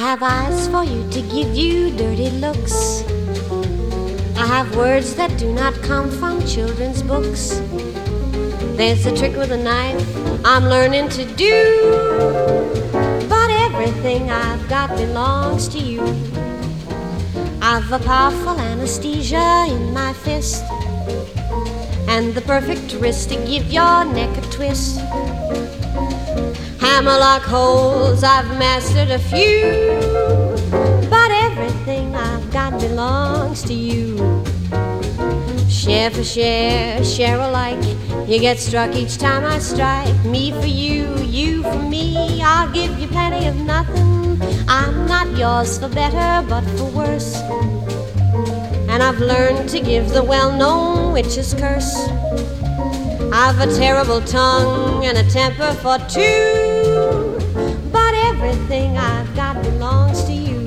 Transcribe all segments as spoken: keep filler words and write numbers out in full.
have eyes for you to give you dirty looks. I have words that do not come from children's books. There's a trick with a knife I'm learning to do, but everything I've got belongs to you. I've a powerful anesthesia in my fist, and the perfect wrist to give your neck a twist. Hammerlock holes, I've mastered a few, but everything I've got belongs to you. Share for share, share alike. You get struck each time I strike. Me for you, you for me. I'll give you plenty of nothing. I'm not yours for better, but for worse. And I've learned to give the well-known witch's curse. I've a terrible tongue and a temper for two, but everything I've got belongs to you.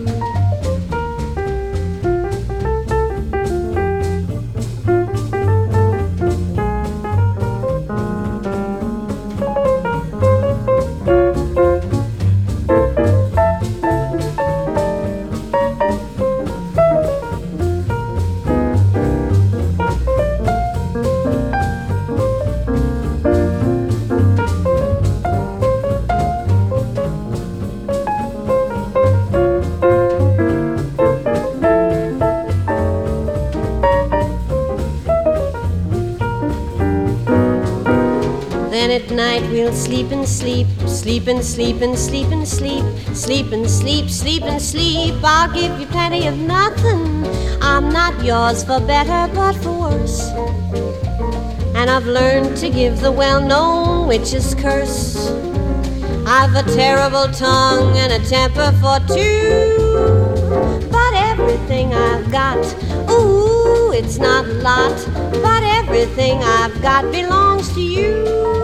Then at night we'll sleep and sleep, sleep and sleep and sleep and sleep, sleep and sleep, sleep and sleep. I'll give you plenty of nothing. I'm not yours for better, but for worse. And I've learned to give the well-known witch's curse. I've a terrible tongue and a temper for two, but everything I've got, ooh, it's not a lot, but everything I've got belongs to you.